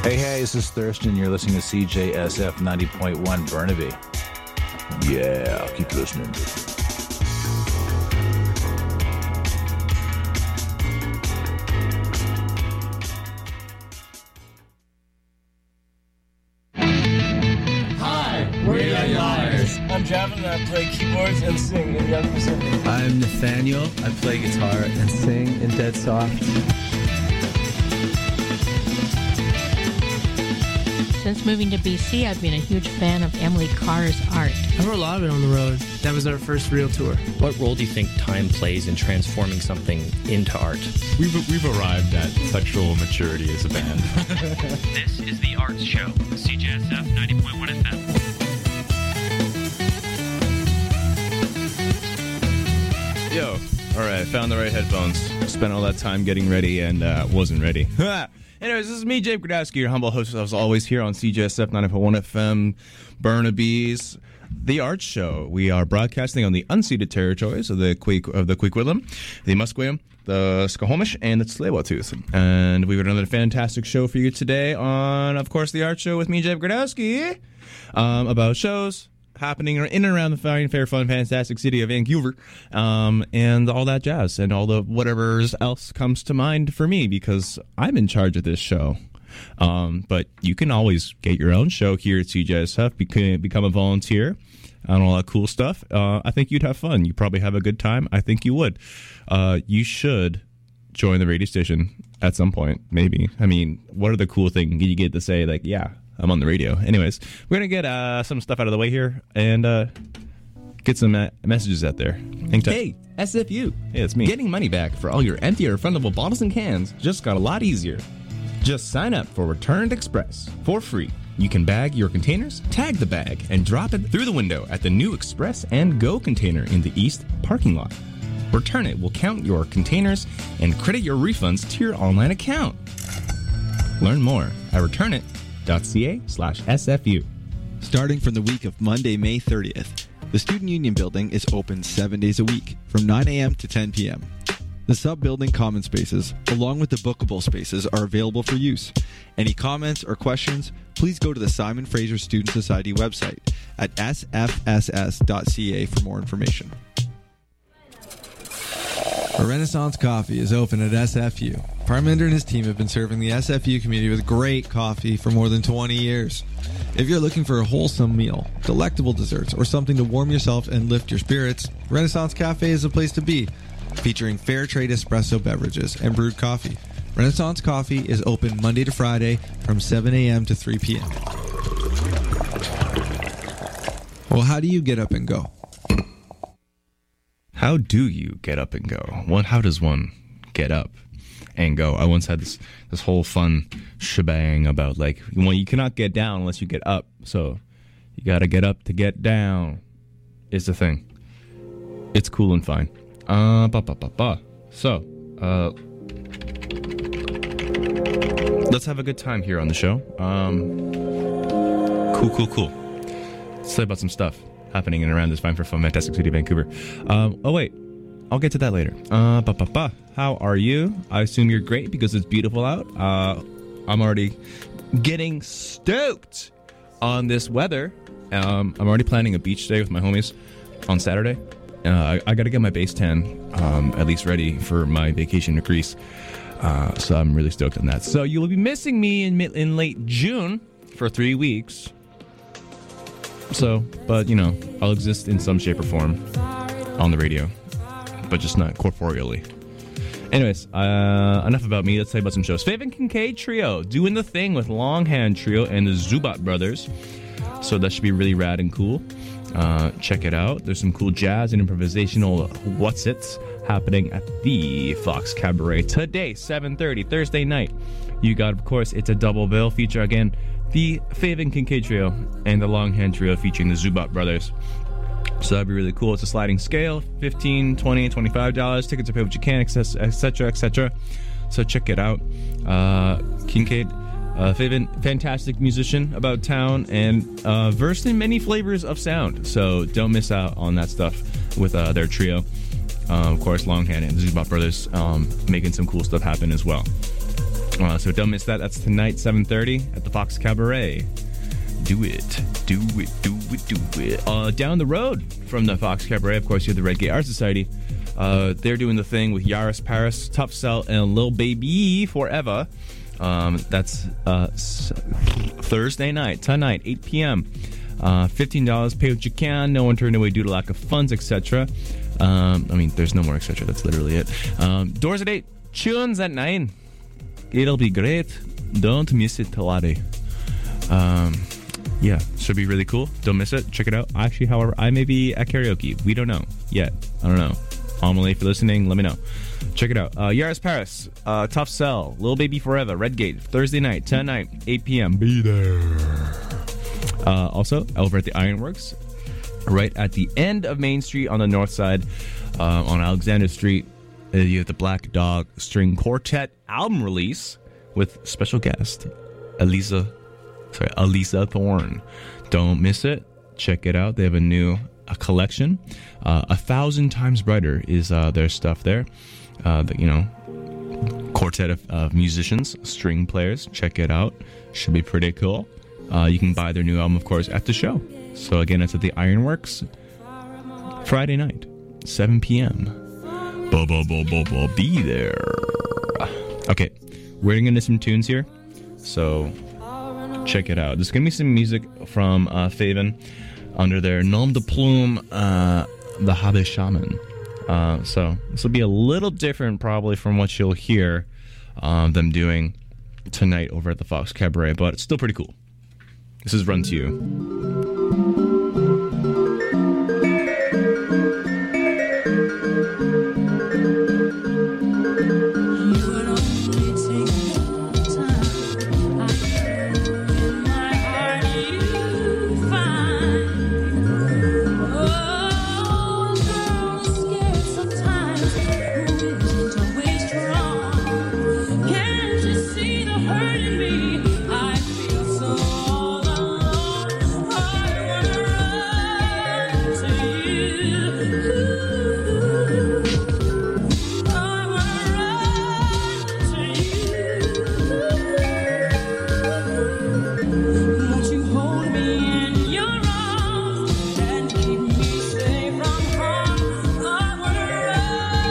Hey, this is Thurston. You're listening to CJSF 90.1 Burnaby. Yeah, keep listening. Hi, we're Young Liars. I'm Javin, and I play keyboards and sing in Young Pacific. I'm Nathaniel. I play guitar and sing in Dead Soft. Since moving to BC, I've been a huge fan of Emily Carr's art. I wrote a lot of it on the road. That was our first real tour. What role do you think time plays in transforming something into art? We've arrived at sexual maturity as a band. This is The Arts Show, CJSF 90.1 FM. Yo, alright, found the right headphones. Spent all that time getting ready and wasn't ready. Anyways, this is me, Jake Gradowski, your humble host as always here on CJSF 90.1 FM, Burnaby's The Arts Show. We are broadcasting on the unceded territories of the Coquitlam, the Musqueam, the Squamish, and the Tsleil-Waututh. And we've got another fantastic show for you today on, of course, The Arts Show with me, Jake Gradowski, about shows happening in and around the fine, fair, fun, fantastic city of Vancouver, and all that jazz, and all the whatever else comes to mind for me, because I'm in charge of this show. But you can always get your own show here at CJSF, become a volunteer, and all that cool stuff. I think you'd have fun. You probably have a good time. I think you would. You should join the radio station at some point, maybe. I mean, what are the cool things you get to say, like, yeah, I'm on the radio. Anyways, we're going to get some stuff out of the way here and get some messages out there. Hey, SFU. Hey, it's me. Getting money back for all your empty or refundable bottles and cans just got a lot easier. Just sign up for Returned Express for free. You can bag your containers, tag the bag, and drop it through the window at the new Express and Go container in the East parking lot. Return It will count your containers and credit your refunds to your online account. Learn more at returnit.ca/SFU. Starting from the week of Monday, May 30th, the Student Union Building is open 7 days a week from 9 a.m. to 10 p.m. The sub-building common spaces, along with the bookable spaces, are available for use. Any comments or questions, please go to the Simon Fraser Student Society website at sfss.ca for more information. A Renaissance Coffee is open at SFU. Parminder and his team have been serving the SFU community with great coffee for more than 20 years. If you're looking for a wholesome meal, delectable desserts, or something to warm yourself and lift your spirits, Renaissance Cafe is the place to be. Featuring fair trade espresso beverages and brewed coffee. Renaissance Coffee is open Monday to Friday from 7 a.m. to 3 p.m. Well, how do you get up and go? How do you get up and go? How does one get up and go? I once had this whole fun shebang about, like, well, you cannot get down unless you get up. So you got to get up to get down is the thing. It's cool and fine. So, let's have a good time here on the show. Cool. Let's say about some stuff happening in and around this fine, fantastic city of Vancouver. Oh wait, I'll get to that later. How are you? I assume you're great because it's beautiful out. I'm already getting stoked on this weather. I'm already planning a beach day with my homies on Saturday. I got to get my base tan at least ready for my vacation to Greece. So I'm really stoked on that. So you will be missing me in late June for 3 weeks. So, but, you know, I'll exist in some shape or form on the radio, but just not corporeally. Anyways, enough about me. Let's say about some shows. Faven Kincaid Trio, doing the thing with Longhand Trio and the Zubat Brothers. So that should be really rad and cool. Check it out. There's some cool jazz and improvisational what's-its happening at the Fox Cabaret today, 7:30, Thursday night. You got, of course, it's a double bill. Feature, again, the Faven Kincaid Trio and the Longhand Trio featuring the Zubat Brothers. So that'd be really cool. It's a sliding scale, $15, $20, $25. Tickets are paid what you can, etc., etc. So check it out. Kincaid, Faven, fantastic musician about town and versed in many flavors of sound. So don't miss out on that stuff with their trio. Of course, Longhand and the Zubat Brothers making some cool stuff happen as well. So don't miss that. That's tonight, 7:30 at the Fox Cabaret. Do it. Do it. Do it. Do it. Down the road from the Fox Cabaret, of course, you have the Red Gate Art Society. They're doing the thing with Yaris Paris, Tough Cell, and Lil Baby Forever. That's Thursday night, tonight, 8 p.m. $15. Pay what you can. No one turned away due to lack of funds, etc. There's no more etc. That's literally it. Doors at 8. Tunes at 9. It'll be great. Don't miss it, Talati. Yeah, should be really cool. Don't miss it. Check it out. Actually, however, I may be at karaoke. We don't know yet. I don't know. Amelie, if you're listening, let me know. Check it out. Yaris Paris, Tough Cell, Lil Baby Forever, Red Gate, Thursday night, tonight, 8 p.m. Be there. Also, over at the Ironworks, right at the end of Main Street on the north side, on Alexander Street, you have the Black Dog String Quartet album release with special guest Elisa Thorne. Don't miss it. Check it out. They have a collection. 1,000 Times Brighter is their stuff there. Quartet of musicians, string players. Check it out. Should be pretty cool. You can buy their new album, of course, at the show. So again, it's at the Ironworks. Friday night, 7 p.m. Be there. Okay, we're going to get some tunes here. So check it out. There's going to be some music from Faven under their nom de plume, the Habe Shaman. So this will be a little different probably from what you'll hear them doing tonight over at the Fox Cabaret, but it's still pretty cool. This is Run to You.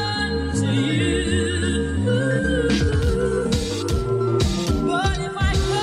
But if I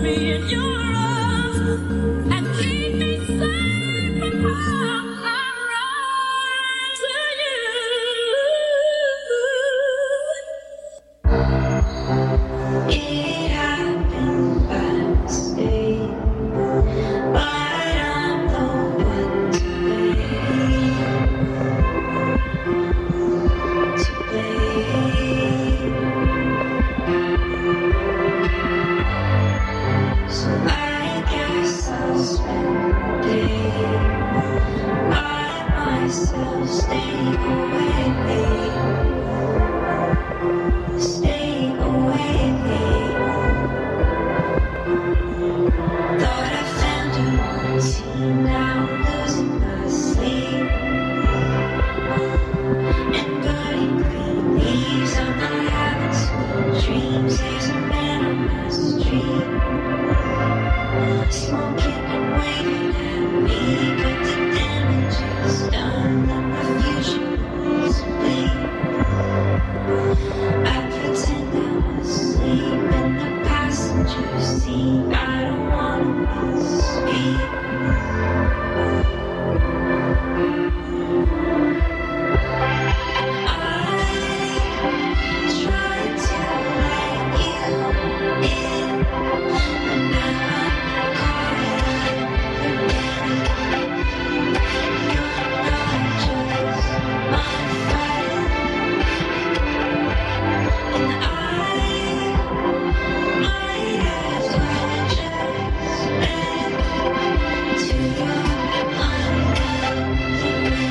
To your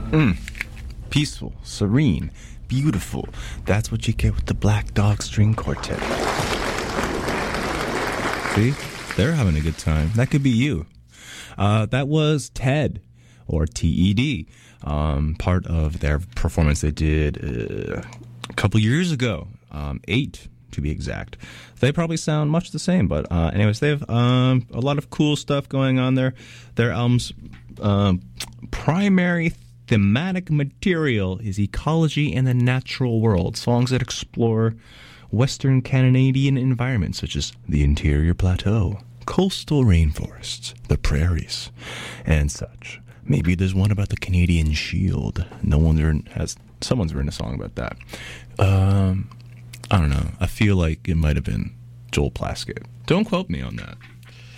Peaceful, serene, beautiful. That's what you get with the Black Dog String Quartet. See? They're having a good time. That could be you. That was TED, or TED, part of their performance they did a couple years ago, 8 to be exact. They probably sound much the same, but anyways, they have a lot of cool stuff going on there. Their album's primary thematic material is ecology and the natural world, songs that explore Western Canadian environments such as the interior plateau, coastal rainforests, the prairies, and such. Maybe there's one about the Canadian Shield. Someone's written a song about that. I don't know. I feel like it might have been Joel Plaskett. Don't quote me on that.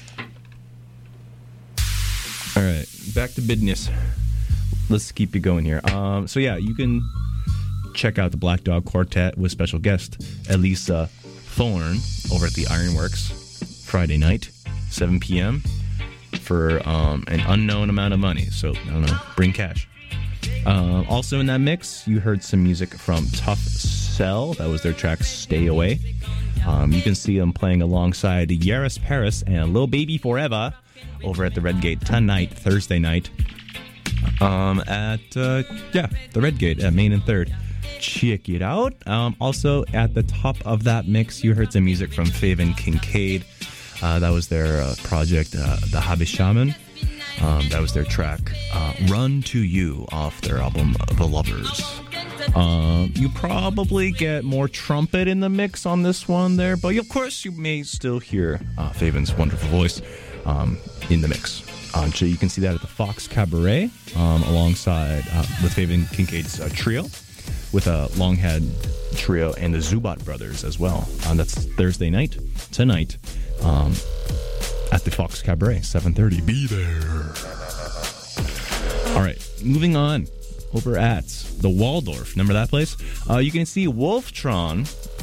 All right, back to business. Let's keep it going here. So yeah, you can check out the Black Dog Quartet with special guest Elisa Thorne over at the Ironworks Friday night, 7 p.m. for an unknown amount of money. So, I don't know, bring cash. Also in that mix, you heard some music from Tough Cell. That was their track Stay Away. You can see them playing alongside Yaris Paris and Lil Baby Forever over at the Red Gate tonight, Thursday night. At the Red Gate at Main and 3rd. Check it out. Also at the top of that mix, you heard some music from Faven Kincaid. That was their project, The Habishaman. That was their track, Run to You, off their album, The Lovers. You probably get more trumpet in the mix on this one there, but of course you may still hear Faven's wonderful voice in the mix. So you can see that at the Fox Cabaret, alongside with Faven Kincaid's trio, with a Longhead trio and the Zubat brothers as well. That's Thursday night, tonight, at the Fox Cabaret, 7:30. Be there. All right, moving on. Over at the Waldorf, remember that place? You can see Wolftron,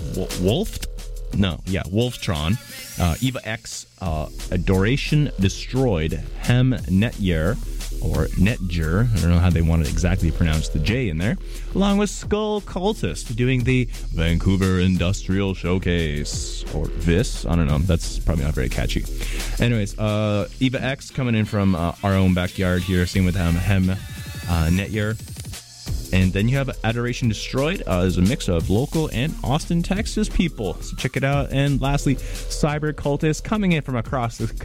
Wolftron, Eva X, Adoration Destroyed, Hem Netyer, or Netjer, I don't know how they want to exactly pronounce the J in there, along with Skull Cultist doing the Vancouver Industrial Showcase, or VIS, I don't know, that's probably not very catchy. Anyways, Eva X coming in from our own backyard here, same with Hem Netyer. And then you have Adoration Destroyed as a mix of local and Austin, Texas people. So check it out. And lastly, Cyber Cultist coming in from across the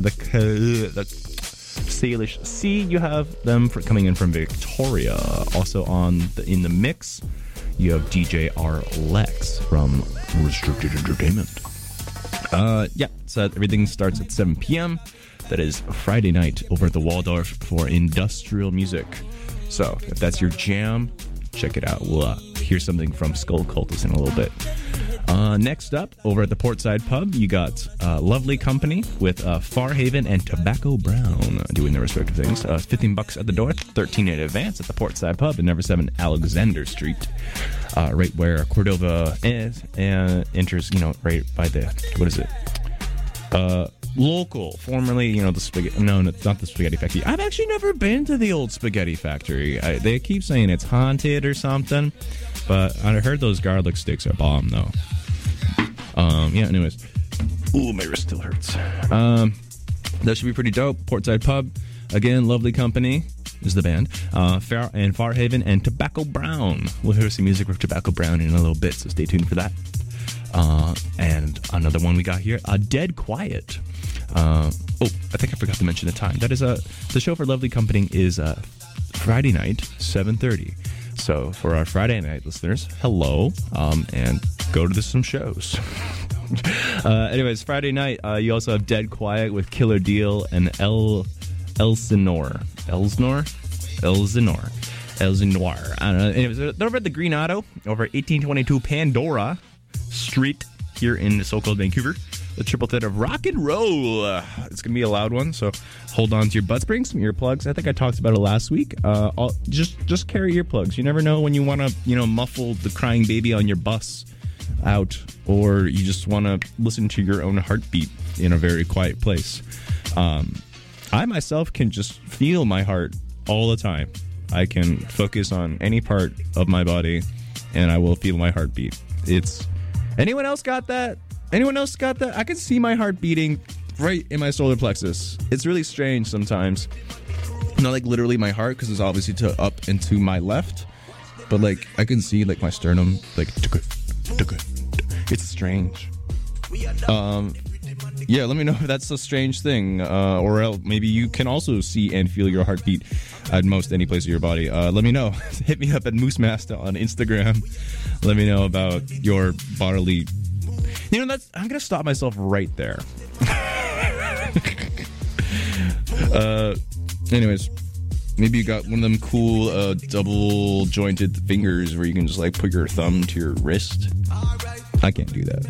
Salish Sea. You have them coming in from Victoria. Also in the mix, you have DJ R. Lex from Restricted Entertainment. So everything starts at 7 p.m. That is Friday night over at the Waldorf for industrial music. So, if that's your jam, check it out. We'll hear something from Skull Cultist in a little bit. Next up, over at the Portside Pub, you got Lovely Company with Farhaven and Tobacco Brown doing their respective things. $15 at the door, $13 in advance at the Portside Pub at number 7 Alexander Street. Right where Cordova is, and enters, right by the, what is it? Local, formerly, the spaghetti. No, it's not the Spaghetti Factory. I've actually never been to the old Spaghetti Factory. They keep saying it's haunted or something, but I heard those garlic sticks are bomb, though. Anyways. Ooh, my wrist still hurts. That should be pretty dope. Portside Pub. Again, Lovely Company is the band. Farhaven and Tobacco Brown. We'll hear some music with Tobacco Brown in a little bit, so stay tuned for that. And another one we got here, Dead Quiet. I think I forgot to mention the time. That is the show for Lovely Company is Friday night, 7:30. So for our Friday night listeners, hello, and go to some shows. Anyways, Friday night, you also have Dead Quiet with Killer Deal and Elsinore. I don't know. Anyways, they're over at the Green Auto, over 1822 Pandora Street here in so-called Vancouver. The triple threat of rock and roll. It's gonna be a loud one, so hold on to your butts. Bring some earplugs. I think I talked about it last week. Just carry earplugs. You never know when you want to, muffle the crying baby on your bus out, or you just want to listen to your own heartbeat in a very quiet place. I myself can just feel my heart all the time. I can focus on any part of my body, and I will feel my heartbeat. It's anyone else got that? Anyone else got that? I can see my heart beating right in my solar plexus. It's really strange sometimes. Not like literally my heart, because it's obviously up into my left, but like I can see like my sternum, like it's strange. Yeah, let me know if that's a strange thing, or else maybe you can also see and feel your heartbeat at most any place of your body. Let me know. Hit me up at Moosemaster on Instagram. Let me know about your bodily. You know, I'm gonna stop myself right there. Anyways, maybe you got one of them cool double jointed fingers where you can just like put your thumb to your wrist. I can't do that.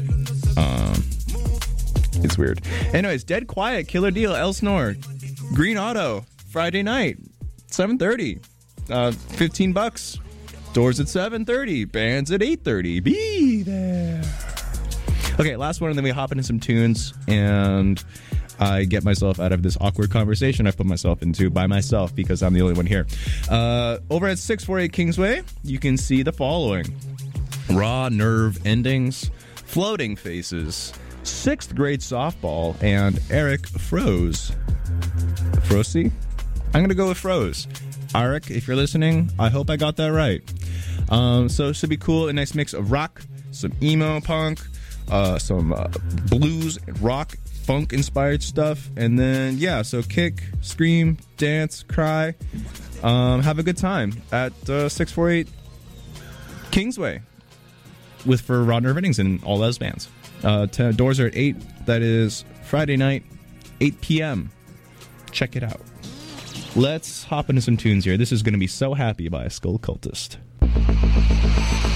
It's weird. Anyways, Dead Quiet, Killer Deal, El Snore, Green Auto, Friday night, 7:30, $15. Doors at 7:30, bands at 8:30. Be there. Okay, last one, and then we hop into some tunes, and I get myself out of this awkward conversation I put myself into by myself because I'm the only one here. Over at 648 Kingsway, you can see the following: Raw Nerve Endings, Floating Faces, 6th grade softball, and Eric Froze. Frozy? I'm going to go with Froze. Eric, if you're listening, I hope I got that right. So it should be cool. A nice mix of rock, some emo punk, some blues, rock, funk inspired stuff. And then, yeah, so kick, scream, dance, cry. Have a good time at 648 Kingsway for Raw Nerve Endings and all those bands. Doors are at 8. That is Friday night, 8 p.m. Check it out. Let's hop into some tunes here. This is going to be So Happy by Skull Cultist.